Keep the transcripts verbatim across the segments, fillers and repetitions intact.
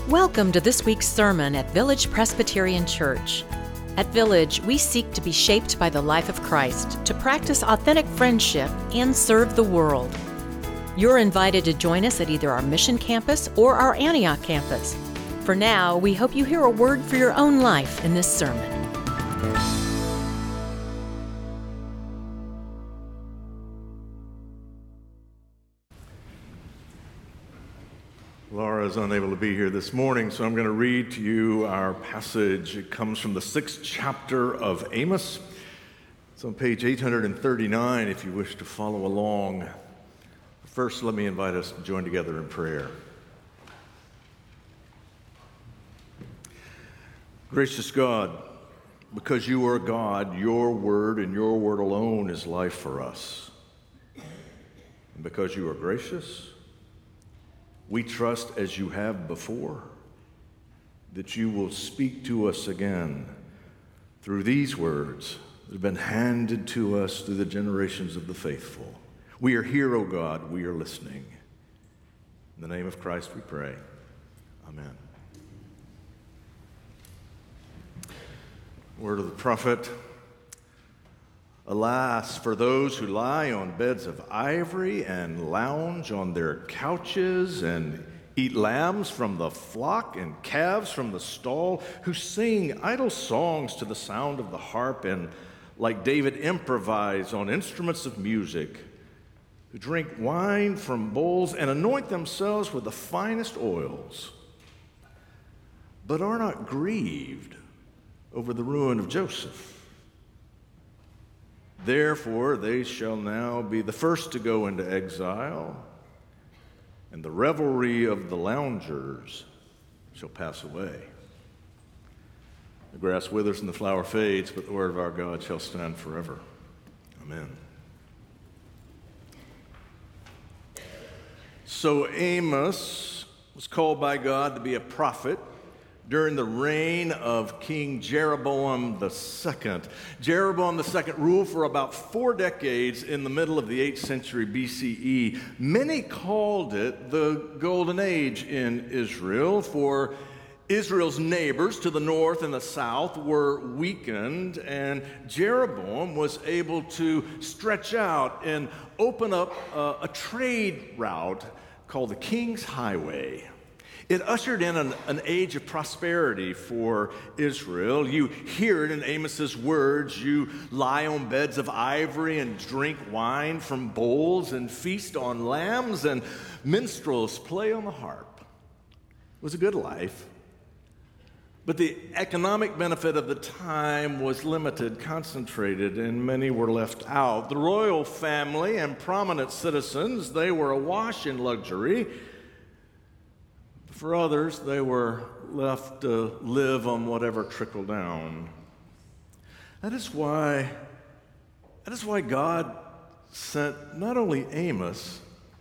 Welcome to this week's sermon at Village Presbyterian Church. At Village, we seek to be shaped by the life of Christ, to practice authentic friendship, and serve the world. You're invited to join us at either our Mission Campus or our Antioch campus. For now, we hope you hear a word for your own life in this sermon. Laura is unable to be here this morning, so I'm going to read to you our passage. It comes from the sixth chapter of Amos. It's on page eight hundred thirty-nine if you wish to follow along. First, let me invite us to join together in prayer. Gracious God, because you are God, your word and your word alone is life for us. And because you are gracious, we trust, as you have before, that you will speak to us again through these words that have been handed to us through the generations of the faithful. We are here, O God. We are listening. In the name of Christ we pray. Amen. Word of the prophet. Alas, for those who lie on beds of ivory and lounge on their couches and eat lambs from the flock and calves from the stall, who sing idle songs to the sound of the harp and, like David, improvise on instruments of music, who drink wine from bowls and anoint themselves with the finest oils, but are not grieved over the ruin of Joseph. Therefore, they shall now be the first to go into exile, and the revelry of the loungers shall pass away. The grass withers and the flower fades, but the word of our God shall stand forever. Amen. So Amos was called by God to be a prophet during the reign of King Jeroboam the Second. Jeroboam the Second ruled for about four decades in the middle of the eighth century B C E. Many called it the Golden Age in Israel, for Israel's neighbors to the north and the south were weakened, and Jeroboam was able to stretch out and open up a, a trade route called the King's Highway. It ushered in an, an age of prosperity for Israel. You hear it in Amos's words. You lie on beds of ivory and drink wine from bowls and feast on lambs, and minstrels play on the harp. It was a good life. But the economic benefit of the time was limited, concentrated, and many were left out. The royal family and prominent citizens, they were awash in luxury. For others, they were left to live on whatever trickled down. That is why, that is why God sent not only Amos,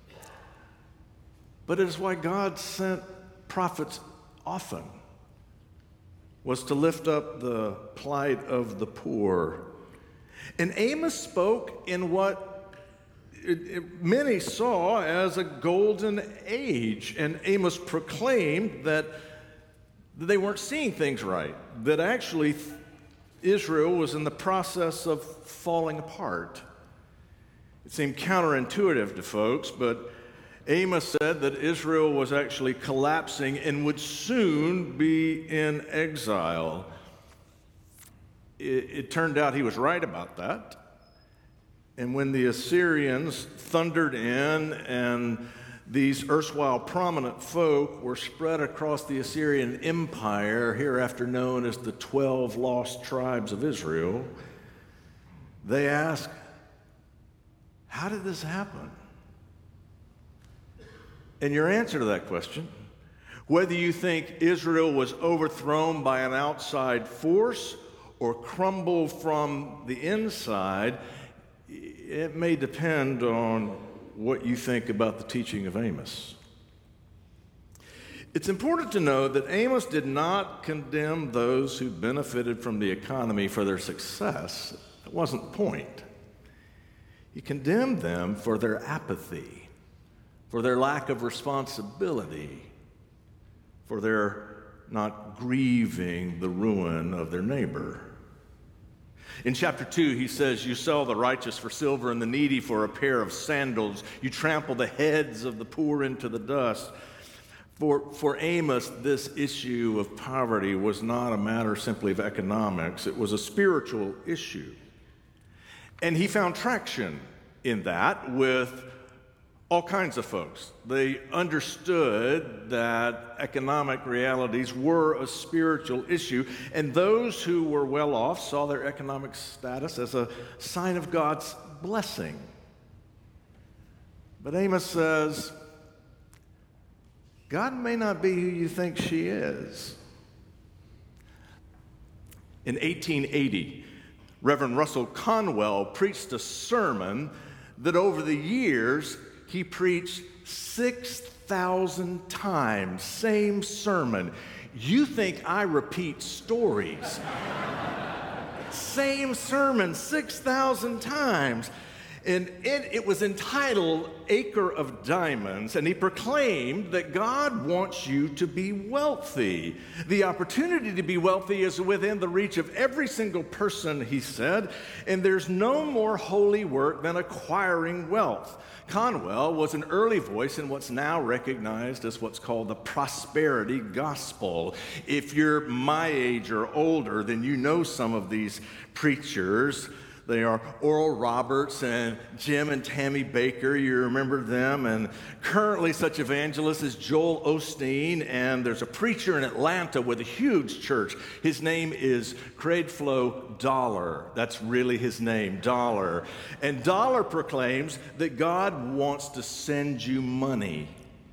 but it is why God sent prophets often, was to lift up the plight of the poor. And Amos spoke in what It, it, many saw as a golden age, and Amos proclaimed that, that they weren't seeing things right, that actually Israel was in the process of falling apart. It seemed counterintuitive to folks, but Amos said that Israel was actually collapsing and would soon be in exile. It, it turned out he was right about that. And when the Assyrians thundered in and these erstwhile prominent folk were spread across the Assyrian Empire, hereafter known as the twelve lost tribes of Israel, they asked, how did this happen? And your answer to that question, whether you think Israel was overthrown by an outside force or crumbled from the inside, it may depend on what you think about the teaching of Amos. It's important to know that Amos did not condemn those who benefited from the economy for their success. That wasn't the point. He condemned them for their apathy, for their lack of responsibility, for they're not grieving the ruin of their neighbor. In chapter two, he says, you sell the righteous for silver and the needy for a pair of sandals. You trample the heads of the poor into the dust. For, for Amos, this issue of poverty was not a matter simply of economics. It was a spiritual issue. And he found traction in that with all kinds of folks. They understood that economic realities were a spiritual issue, and those who were well off saw their economic status as a sign of God's blessing. But Amos says, God may not be who you think she is. In eighteen eighty, Reverend Russell Conwell preached a sermon that over the years he preached six thousand times, same sermon. You think I repeat stories? Same sermon six thousand times. And it, it was entitled Acre of Diamonds, and he proclaimed that God wants you to be wealthy. The opportunity to be wealthy is within the reach of every single person, he said, and there's no more holy work than acquiring wealth. Conwell was an early voice in what's now recognized as what's called the prosperity gospel. If you're my age or older, then you know some of these preachers. They are Oral Roberts and Jim and Tammy Baker. You remember them. And currently such evangelists as Joel Osteen. And there's a preacher in Atlanta with a huge church. His name is Craigflow Dollar. That's really his name, Dollar. And Dollar proclaims that God wants to send you money.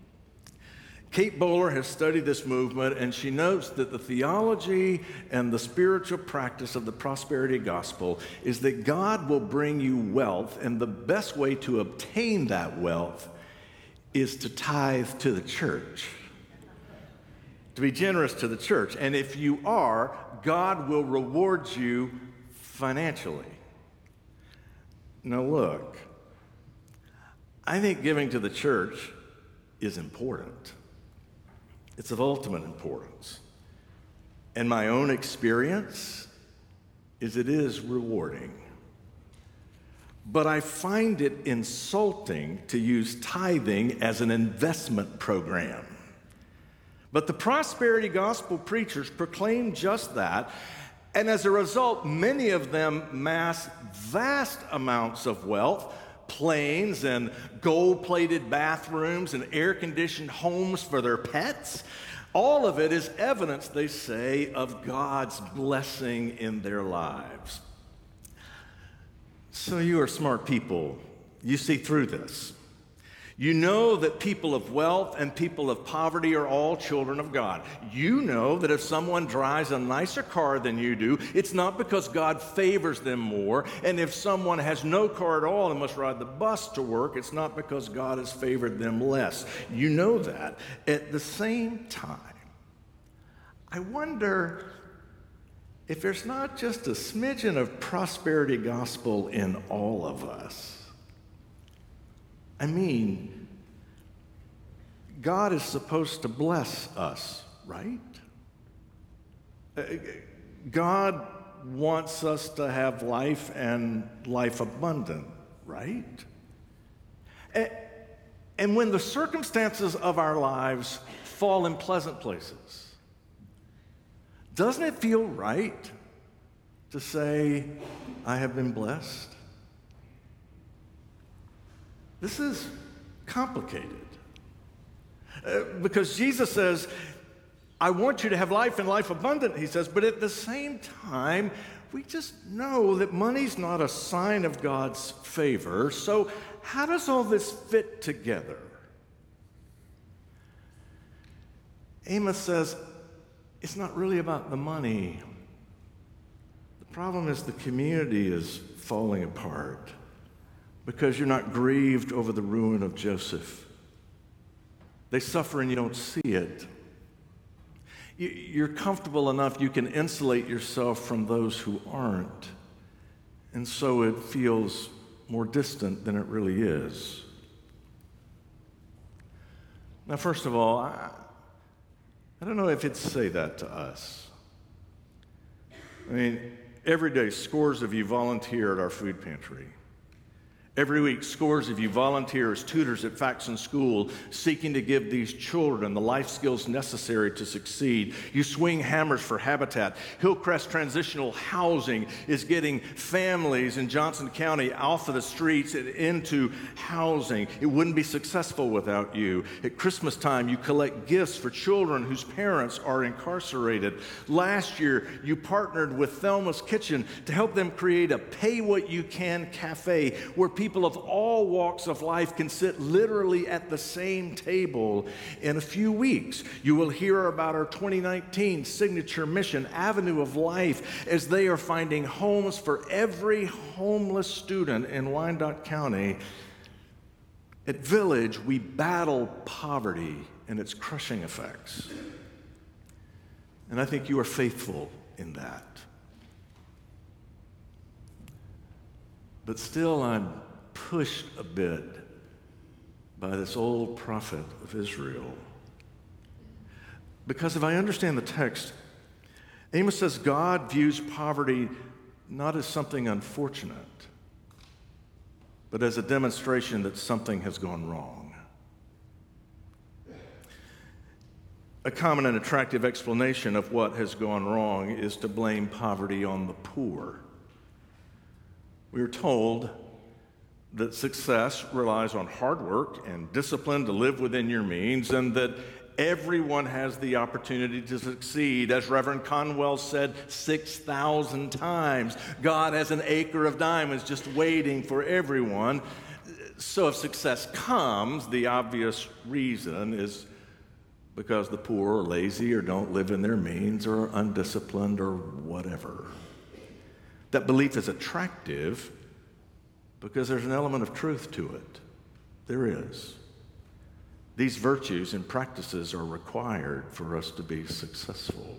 Kate Bowler has studied this movement, and she notes that the theology and the spiritual practice of the prosperity gospel is that God will bring you wealth, and the best way to obtain that wealth is to tithe to the church, to be generous to the church. And if you are, God will reward you financially. Now look, I think giving to the church is important. It's of ultimate importance. And my own experience is it is rewarding. But I find it insulting to use tithing as an investment program. But the prosperity gospel preachers proclaim just that, and as a result, many of them mass vast amounts of wealth, planes and gold-plated bathrooms and air-conditioned homes for their pets. All of it is evidence, they say, of God's blessing in their lives. So you are smart people. You see through this. You know that people of wealth and people of poverty are all children of God. You know that if someone drives a nicer car than you do, it's not because God favors them more. And if someone has no car at all and must ride the bus to work, it's not because God has favored them less. You know that. At the same time, I wonder if there's not just a smidgen of prosperity gospel in all of us. I mean, God is supposed to bless us, right? God wants us to have life and life abundant, right? And when the circumstances of our lives fall in pleasant places, doesn't it feel right to say, I have been blessed? This is complicated. Uh, because Jesus says, I want you to have life and life abundant, he says, but at the same time, we just know that money's not a sign of God's favor. So how does all this fit together? Amos says, it's not really about the money. The problem is the community is falling apart. Because you're not grieved over the ruin of Joseph. They suffer and you don't see it. You're comfortable enough you can insulate yourself from those who aren't. And so it feels more distant than it really is. Now, first of all, I, I don't know if it'd say that to us. I mean, every day, scores of you volunteer at our food pantry. Every week, scores of you volunteer as tutors at Faxon School, seeking to give these children the life skills necessary to succeed. You swing hammers for Habitat. Hillcrest Transitional Housing is getting families in Johnson County off of the streets and into housing. It wouldn't be successful without you. At Christmas time, you collect gifts for children whose parents are incarcerated. Last year, you partnered with Thelma's Kitchen to help them create a pay-what-you-can cafe where people People of all walks of life can sit literally at the same table. In a few weeks, you will hear about our twenty nineteen signature mission, Avenue of Life, as they are finding homes for every homeless student in Wyandotte County. At Village, we battle poverty and its crushing effects. And I think you are faithful in that. But still, I'm pushed a bit by this old prophet of Israel. Because if I understand the text, Amos says God views poverty not as something unfortunate, but as a demonstration that something has gone wrong. A common and attractive explanation of what has gone wrong is to blame poverty on the poor. We are told that success relies on hard work and discipline to live within your means, and that everyone has the opportunity to succeed. As Reverend Conwell said six thousand times, God has an acre of diamonds just waiting for everyone. So if success comes, the obvious reason is because the poor are lazy or don't live in their means or are undisciplined or whatever. That belief is attractive because there's an element of truth to it. There is. These virtues and practices are required for us to be successful.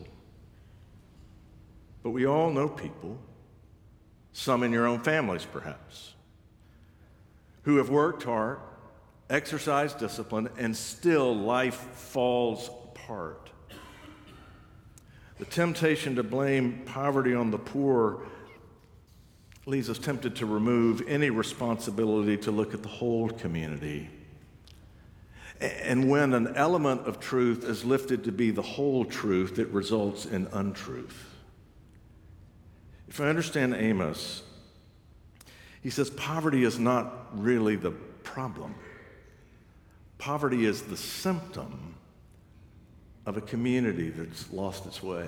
But we all know people, some in your own families perhaps, who have worked hard, exercised discipline, and still life falls apart. The temptation to blame poverty on the poor leaves us tempted to remove any responsibility to look at the whole community. And when an element of truth is lifted to be the whole truth, it results in untruth. If I understand Amos, he says poverty is not really the problem. Poverty is the symptom of a community that's lost its way.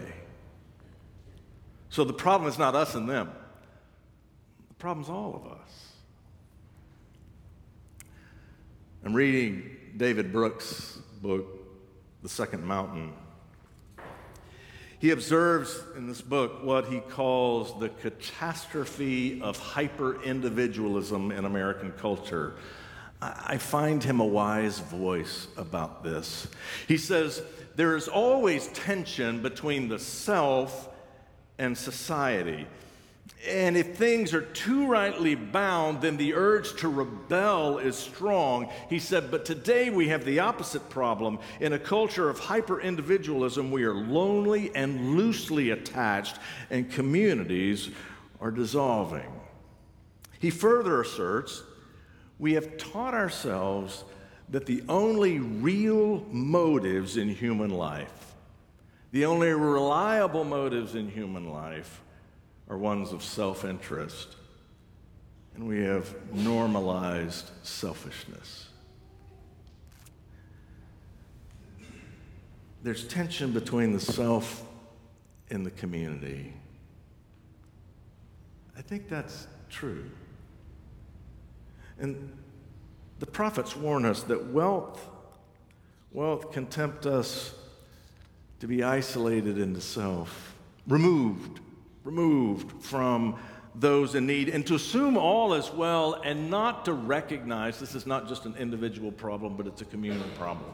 So the problem is not us and them. The problem's all of us. I'm reading David Brooks' book, The Second Mountain. He observes in this book what he calls the catastrophe of hyper-individualism in American culture. I find him a wise voice about this. He says, there is always tension between the self and society. And if things are too rightly bound, then the urge to rebel is strong. He said, but today we have the opposite problem. In a culture of hyper-individualism, we are lonely and loosely attached, and communities are dissolving. He further asserts, we have taught ourselves that the only real motives in human life, the only reliable motives in human life, are ones of self-interest, and we have normalized selfishness. There's tension between the self and the community. I think that's true. And the prophets warn us that wealth, wealth can tempt us to be isolated into self, removed removed from those in need, and to assume all is well and not to recognize this is not just an individual problem, but it's a communal problem.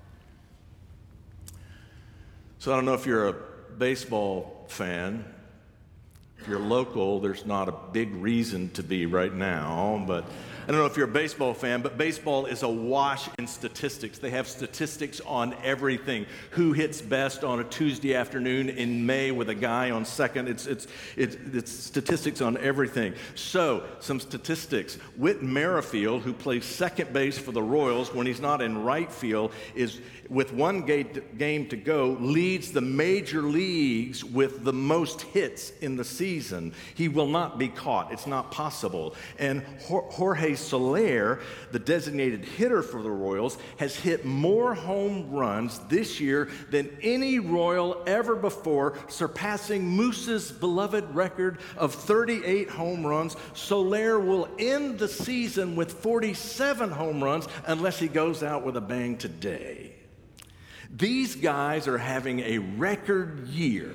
So I don't know if you're a baseball fan. If you're local, there's not a big reason to be right now, but I don't know if you're a baseball fan, but baseball is awash in statistics. They have statistics on everything. Who hits best on a Tuesday afternoon in May with a guy on second? It's it's it's, it's statistics on everything. So, some statistics. Whit Merrifield, who plays second base for the Royals when he's not in right field, is with one game to go, leads the major leagues with the most hits in the season. He will not be caught. It's not possible. And Jorge Soler, the designated hitter for the Royals, has hit more home runs this year than any Royal ever before, surpassing Moose's beloved record of thirty-eight home runs. Soler will end the season with forty-seven home runs unless he goes out with a bang today. These guys are having a record year.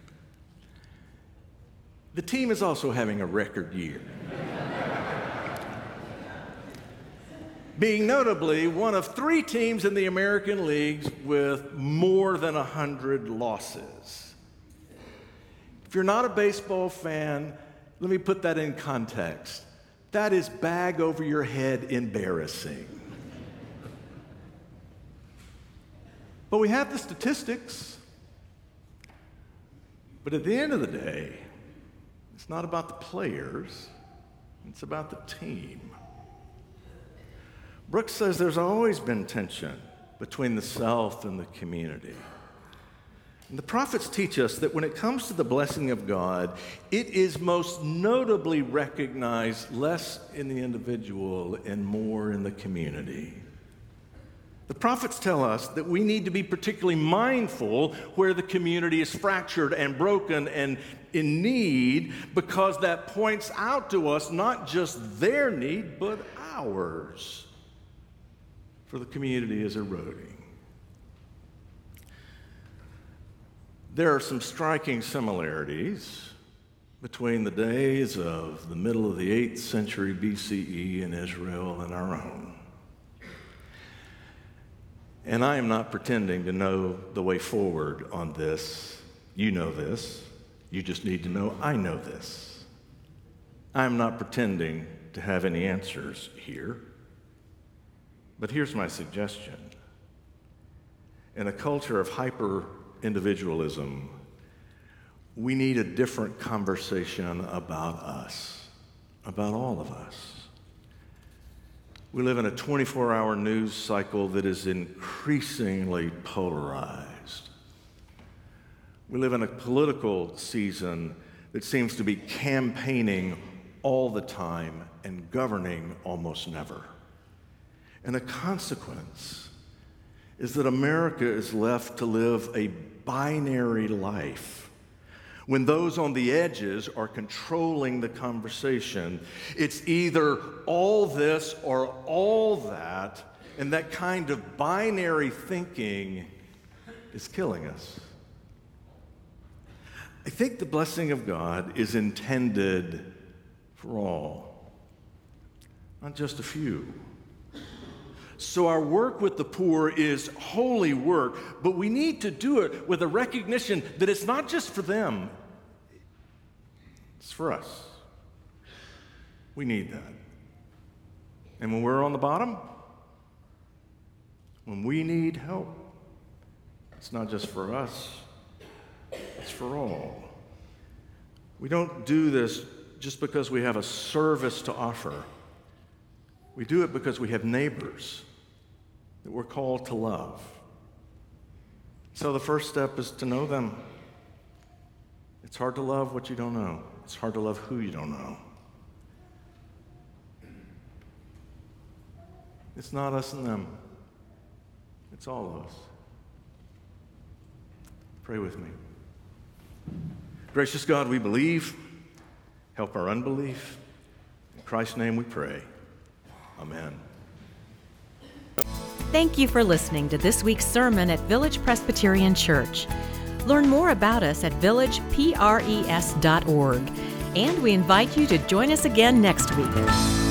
The team is also having a record year. Being notably one of three teams in the American leagues with more than one hundred losses. If you're not a baseball fan, let me put that in context. That is bag over your head embarrassing. But we have the statistics. But at the end of the day, it's not about the players, it's about the team. Brooks says there's always been tension between the self and the community. And the prophets teach us that when it comes to the blessing of God, it is most notably recognized less in the individual and more in the community. The prophets tell us that we need to be particularly mindful where the community is fractured and broken and in need, because that points out to us not just their need, but ours. For the community is eroding. There are some striking similarities between the days of the middle of the eighth century B C E in Israel and our own. And I am not pretending to know the way forward on this. You know this. You just need to know I know this. I am not pretending to have any answers here. But here's my suggestion. In a culture of hyper-individualism, we need a different conversation about us, about all of us. We live in a twenty-four hour news cycle that is increasingly polarized. We live in a political season that seems to be campaigning all the time and governing almost never. And the consequence is that America is left to live a binary life. When those on the edges are controlling the conversation, it's either all this or all that, and that kind of binary thinking is killing us. I think the blessing of God is intended for all, not just a few. So our work with the poor is holy work, but we need to do it with a recognition that it's not just for them, it's for us. We need that. And when we're on the bottom, when we need help, it's not just for us, it's for all. We don't do this just because we have a service to offer. We do it because we have neighbors that we're called to love. So the first step is to know them. It's hard to love what you don't know. It's hard to love who you don't know. It's not us and them. It's all of us. Pray with me. Gracious God, we believe. Help our unbelief. In Christ's name we pray. Amen. Thank you for listening to this week's sermon at Village Presbyterian Church. Learn more about us at village pres dot org, and we invite you to join us again next week.